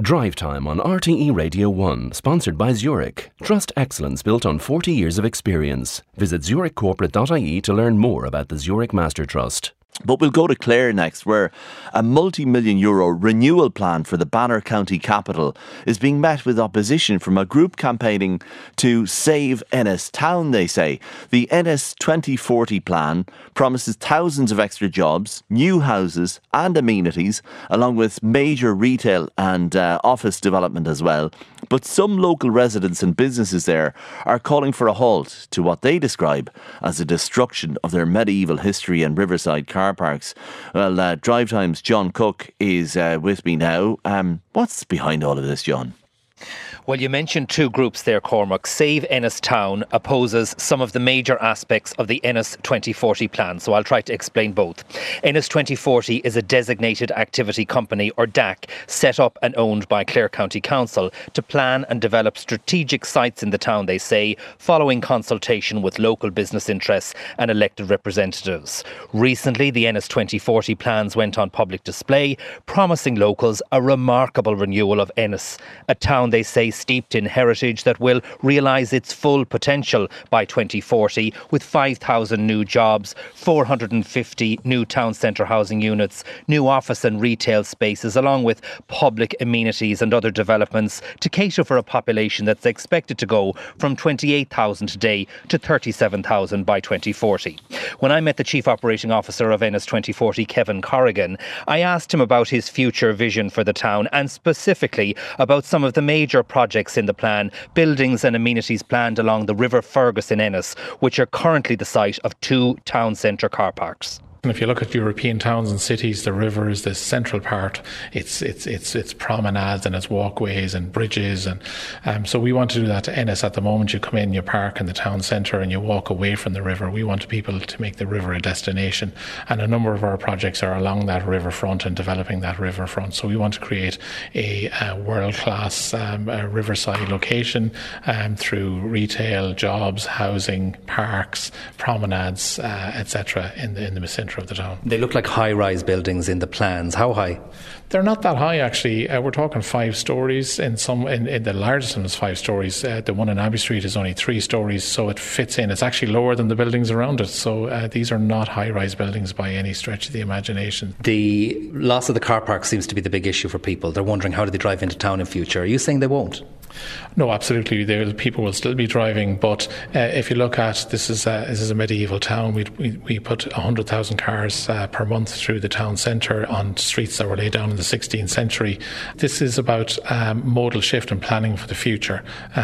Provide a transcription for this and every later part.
Drive Time on RTE Radio 1, sponsored by Zurich. Trust excellence built on 40 years of experience. Visit zurichcorporate.ie to learn more about the Zurich Master Trust. But we'll go to Clare next, where a multi-million euro renewal plan for the Banner County capital is being met with opposition from a group campaigning to save Ennistown, they say. The Ennis 2040 plan promises thousands of extra jobs, new houses and amenities, along with major retail and office development as well. But some local residents and businesses there are calling for a halt to what they describe as a destruction of their medieval history and riverside car parks. Well, Drive Time's John Cook is with me now. What's behind all of this, John? Well, you mentioned two groups there, Cormac. Save Ennistown opposes some of the major aspects of the Ennis 2040 plan, so I'll try to explain both. Ennis 2040 is a designated activity company, or DAC, set up and owned by Clare County Council to plan and develop strategic sites in the town, they say, following consultation with local business interests and elected representatives. Recently, the Ennis 2040 plans went on public display, promising locals a remarkable renewal of Ennis, a town they say steeped in heritage that will realise its full potential by 2040 with 5,000 new jobs, 450 new town centre housing units, new office and retail spaces, along with public amenities and other developments to cater for a population that's expected to go from 28,000 today to 37,000 by 2040. When I met the Chief Operating Officer of Ennis 2040, Kevin Corrigan, I asked him about his future vision for the town and specifically about some of the major projects in the plan, buildings and amenities planned along the River Fergus in Ennis, which are currently the site of two town centre car parks. And if you look at European towns and cities, the river is the central part. It's promenades and its walkways and bridges, and so we want to do that to Ennis. At the moment, you come in, you park in the town centre, and you walk away from the river. We want people to make the river a destination, and a number of our projects are along that riverfront and developing that riverfront. So we want to create a world-class riverside location through retail, jobs, housing, parks, promenades, etc. in the vicinity of the town. They look like high-rise buildings in the plans. How high? They're not that high, actually. We're talking 5 stories. In the largest one is 5 stories. The one in Abbey Street is only 3 stories, so it fits in. It's actually lower than the buildings around it. So these are not high-rise buildings by any stretch of the imagination. The loss of the car park seems to be the big issue for people. They're wondering how do they drive into town in future. Are you saying they won't? No, absolutely. People will still be driving, but if you look at this is a medieval town. We put 100,000 cars per month through the town centre on streets that were laid down in the 16th century. This is about modal shift and planning for the future.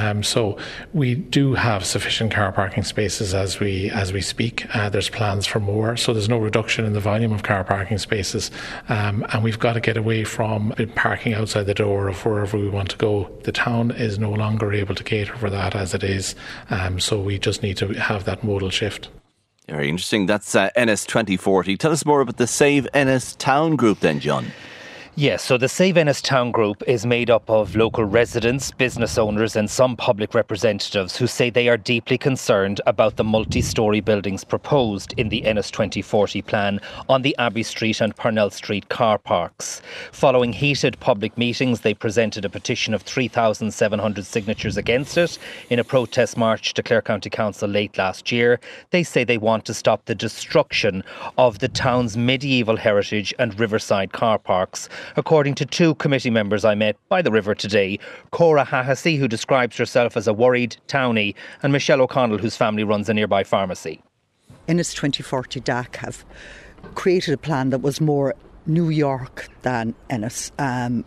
So we do have sufficient car parking spaces as we speak. There's plans for more, so there's no reduction in the volume of car parking spaces. And we've got to get away from parking outside the door of wherever we want to go. The town is no longer able to cater for that as it is. So we just need to have that modal shift. Very interesting. That's Ennis 2040. Tell us more about the Save Ennistown group then, John. Yes, so the Save Ennistown group is made up of local residents, business owners and some public representatives who say they are deeply concerned about the multi-storey buildings proposed in the Ennis 2040 plan on the Abbey Street and Parnell Street car parks. Following heated public meetings, they presented a petition of 3,700 signatures against it in a protest march to Clare County Council late last year. They say they want to stop the destruction of the town's medieval heritage and riverside car parks, according to two committee members I met by the river today, Cora Hahasi, who describes herself as a worried townie, and Michelle O'Connell, whose family runs a nearby pharmacy. Ennis 2040 DAC have created a plan that was more New York than Ennis, a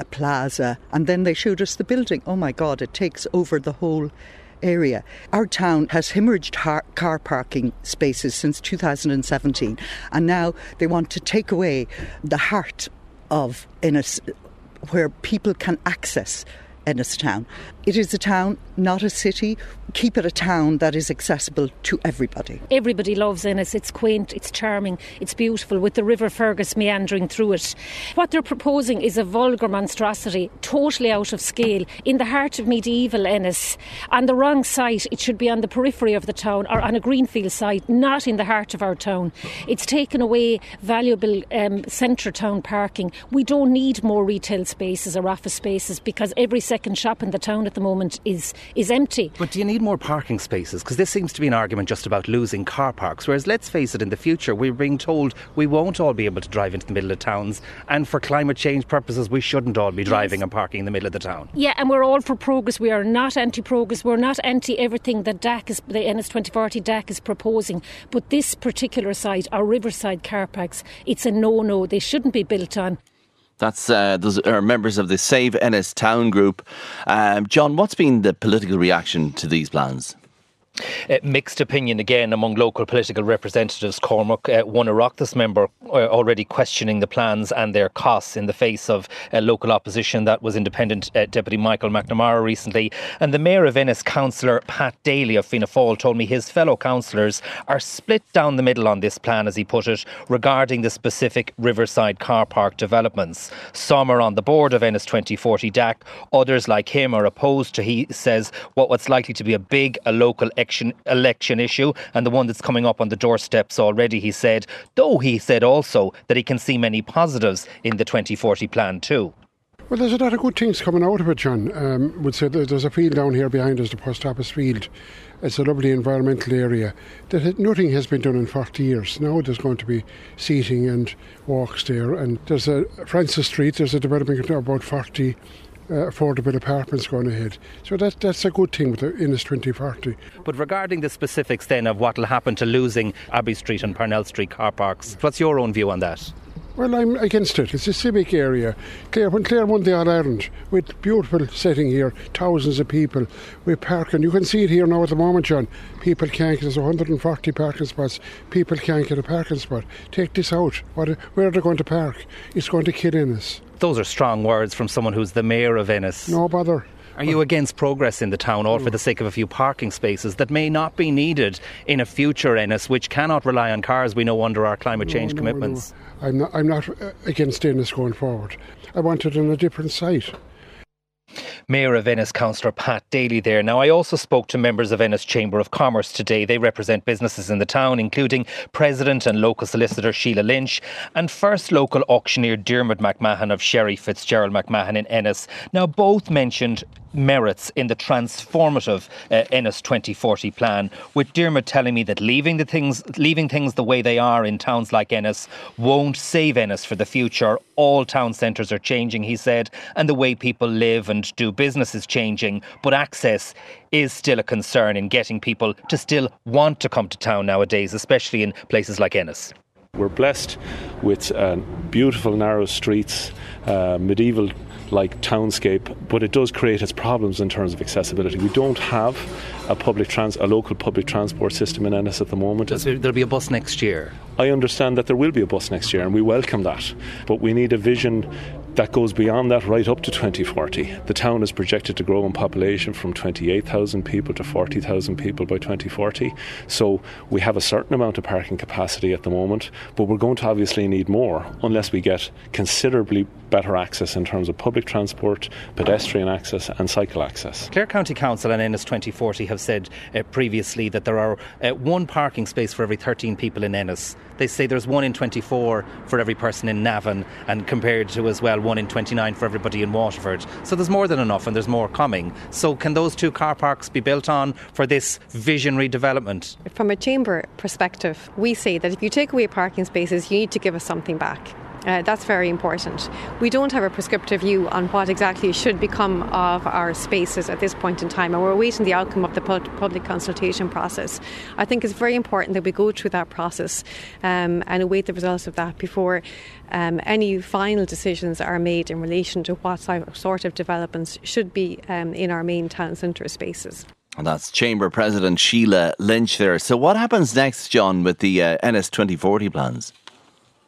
plaza, and then they showed us the building. Oh my God, it takes over the whole area. Our town has hemorrhaged car parking spaces since 2017, and now they want to take away the heart of Ennis, where people can access Ennistown. It is a town, not a city. Keep it a town that is accessible to everybody. Everybody loves Ennis. It's quaint, it's charming, it's beautiful, with the River Fergus meandering through it. What they're proposing is a vulgar monstrosity, totally out of scale, in the heart of medieval Ennis. On the wrong site, it should be on the periphery of the town, or on a greenfield site, not in the heart of our town. It's taken away valuable centre town parking. We don't need more retail spaces or office spaces because every second shop in the town at the moment is empty. But do you need more parking spaces? Because this seems to be an argument just about losing car parks, whereas let's face it, in the future we're being told we won't all be able to drive into the middle of towns, and for climate change purposes we shouldn't all be driving and parking in the middle of the town. Yeah, and we're all for progress. We are not anti-progress. We're not anti everything that the Ennis 2040 DAC is proposing. But this particular site, our riverside car parks, it's a no-no. They shouldn't be built on. Those are members of the Save Ennis Town group. John, what's been the political reaction to these plans? Mixed opinion again among local political representatives. Cormac, one Oireachtas member already questioning the plans and their costs in the face of local opposition. That was Independent Deputy Michael McNamara recently. And the Mayor of Ennis, Councillor Pat Daly of Fianna Fáil, told me his fellow councillors are split down the middle on this plan, as he put it, regarding the specific riverside car park developments. Some are on the board of Ennis 2040 DAC. Others, like him, are opposed to, he says, what's likely to be a local election issue, and the one that's coming up on the doorsteps already, he said, though he said also that he can see many positives in the 2040 plan too. Well, there's a lot of good things coming out of it, John. Would say there's a field down here behind us, the Post Office field. It's a lovely environmental area. Nothing has been done in 40 years. Now there's going to be seating and walks there, and there's a Francis Street, there's a development of about 40 affordable apartments going ahead. So that's a good thing with the Ennis 2040. But regarding the specifics then of what will happen to losing Abbey Street and Parnell Street car parks, what's your own view on that? Well, I'm against it. It's a civic area. When Clare won the All-Ireland, with beautiful setting here, thousands of people, we park, and you can see it here now at the moment, John. People can't, there's 140 parking spots. People can't get a parking spot. Take this out. Where are they going to park? It's going to kill Ennis. Those are strong words from someone who's the Mayor of Ennis. No bother. Are you against progress in the town, all for the sake of a few parking spaces that may not be needed in a future Ennis, which cannot rely on cars, we know, under our climate change commitments? No. I'm not against Ennis going forward. I want it on a different site. Mayor of Ennis, Councillor Pat Daly there. Now, I also spoke to members of Ennis Chamber of Commerce today. They represent businesses in the town, including President and local solicitor Sheila Lynch and first local auctioneer Dermot McMahon of Sherry Fitzgerald McMahon in Ennis. Now, both mentioned merits in the transformative Ennis 2040 plan, with Dermot telling me that leaving things the way they are in towns like Ennis won't save Ennis for the future. All town centres are changing, he said, and the way people live and do business is changing, but access is still a concern in getting people to still want to come to town nowadays, especially in places like Ennis. We're blessed with beautiful narrow streets, medieval like townscape, but it does create its problems in terms of accessibility. We don't have a local public transport system in Ennis at the moment. There'll be a bus next year. I understand that there will be a bus next year, and we welcome that, but we need a vision that goes beyond that right up to 2040. The town is projected to grow in population from 28,000 people to 40,000 people by 2040. So we have a certain amount of parking capacity at the moment, but we're going to obviously need more unless we get considerably better access in terms of public transport, pedestrian access and cycle access. Clare County Council and Ennis 2040 have said previously that there are one parking space for every 13 people in Ennis. They say there's 1 in 24 for every person in Navan, and compared to as well 1 in 29 for everybody in Waterford. So there's more than enough, and there's more coming. So can those two car parks be built on for this visionary development? From a chamber perspective, we say that if you take away parking spaces, you need to give us something back. That's very important. We don't have a prescriptive view on what exactly should become of our spaces at this point in time, and we're awaiting the outcome of the public consultation process. I think it's very important that we go through that process and await the results of that before any final decisions are made in relation to what sort of developments should be in our main town centre spaces. And that's Chamber President Sheila Lynch there. So what happens next, John, with the Ennis 2040 plans?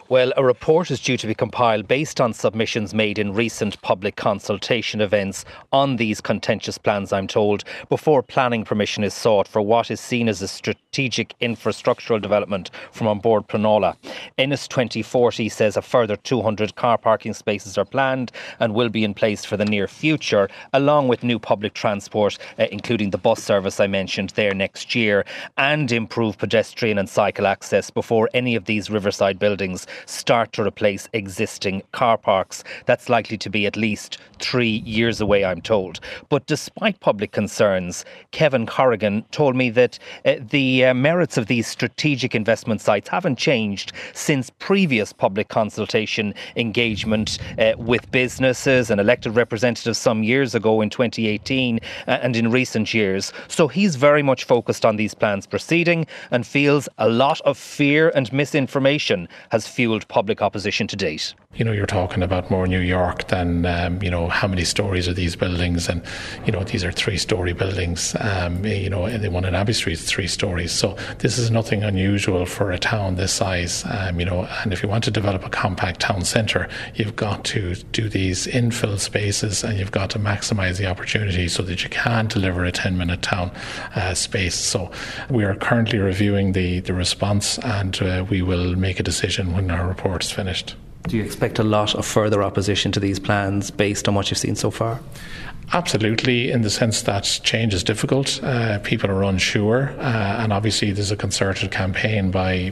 Well, a report is due to be compiled based on submissions made in recent public consultation events on these contentious plans, I'm told, before planning permission is sought for what is seen as a strategic infrastructural development from on board Pleanála. Ennis 2040 says a further 200 car parking spaces are planned and will be in place for the near future, along with new public transport, including the bus service I mentioned there next year, and improved pedestrian and cycle access before any of these riverside buildings start to replace existing car parks. That's likely to be at least 3 years away, I'm told. But despite public concerns, Kevin Corrigan told me that the merits of these strategic investment sites haven't changed since previous public consultation engagement with businesses and elected representatives some years ago in 2018 and in recent years. So he's very much focused on these plans proceeding and feels a lot of fear and misinformation has fueled public opposition to date. You know, you're talking about more New York than, how many stories are these buildings? And, these are 3-story buildings. And the one in Abbey Street is 3 stories. So this is nothing unusual for a town this size. And if you want to develop a compact town centre, you've got to do these infill spaces and you've got to maximise the opportunity so that you can deliver a 10-minute town space. So we are currently reviewing the response and we will make a decision when our report is finished. Do you expect a lot of further opposition to these plans based on what you've seen so far? Absolutely, in the sense that change is difficult. People are unsure, and obviously there's a concerted campaign by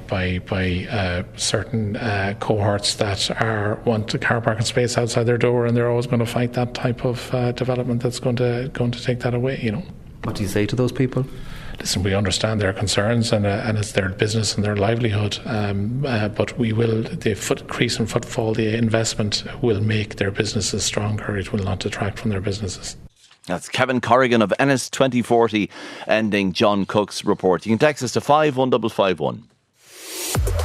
certain cohorts that want a car parking space outside their door, and they're always going to fight that type of development that's going to take that away. What do you say to those people? Listen, we understand their concerns and it's their business and their livelihood, but the increase in footfall, the investment will make their businesses stronger. It will not detract from their businesses. That's Kevin Corrigan of Ennis 2040 ending John Cook's report. You can text us to 51551.